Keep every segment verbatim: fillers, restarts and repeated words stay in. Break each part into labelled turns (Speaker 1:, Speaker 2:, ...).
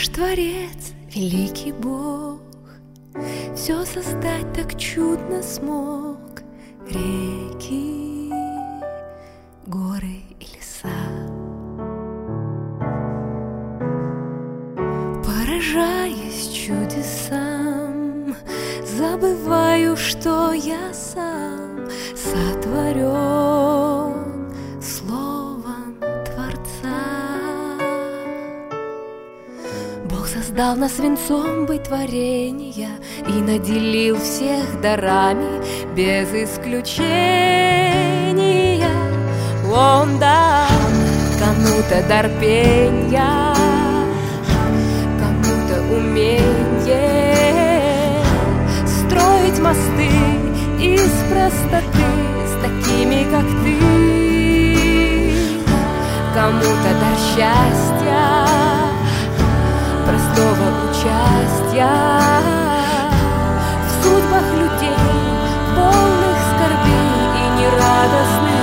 Speaker 1: Творец, великий Бог, все создать так чудно смог. Реки, горы и леса. Поражаясь чудесам, забываю, что я сам сотворен словом Творца. Бог создал нас венцом быть творения и наделил всех дарами без исключения. Он дал кому-то дар пения, кому-то умение строить мосты из простоты с такими, как ты. Кому-то дар счастья, простого участия в судьбах людей, полных скорбей и нерадостных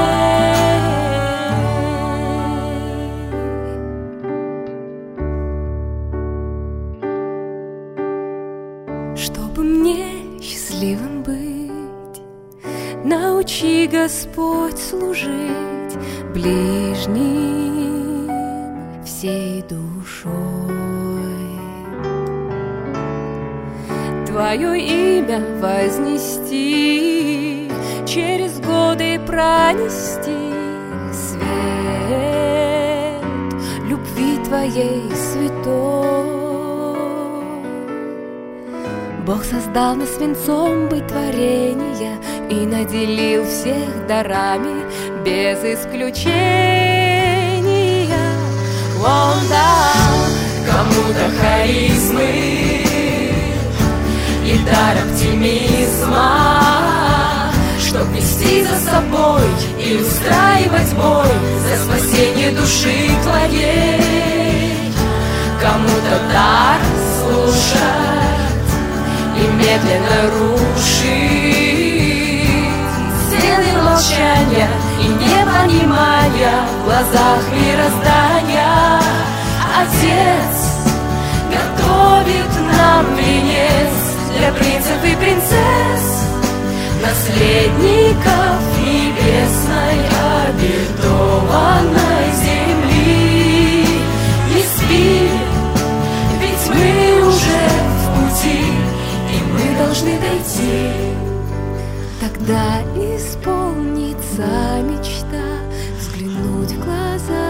Speaker 1: дней. Чтобы мне счастливым быть, научи, Господь, служить ближним всей душой. Твое имя вознести, через годы пронести свет любви Твоей святой. Бог создал нас венцом быть творения и наделил всех дарами без исключения. Он дал кому-то харизмы и дар оптимизма, чтоб вести за собой и устраивать бой за спасение души твоей. Кому-то дар слушать и медленно рушить стены молчания и непонимания в глазах мироздания. Отец готовит нам венец для принцев и принцесс, наследников небесной обетованной земли. Не спи, ведь мы уже в пути, и мы должны дойти. Тогда исполнится мечта взглянуть в глаза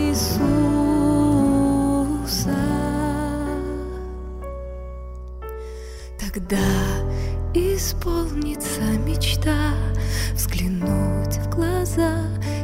Speaker 1: Иисуса. Тогда исполнится мечта взглянуть в глаза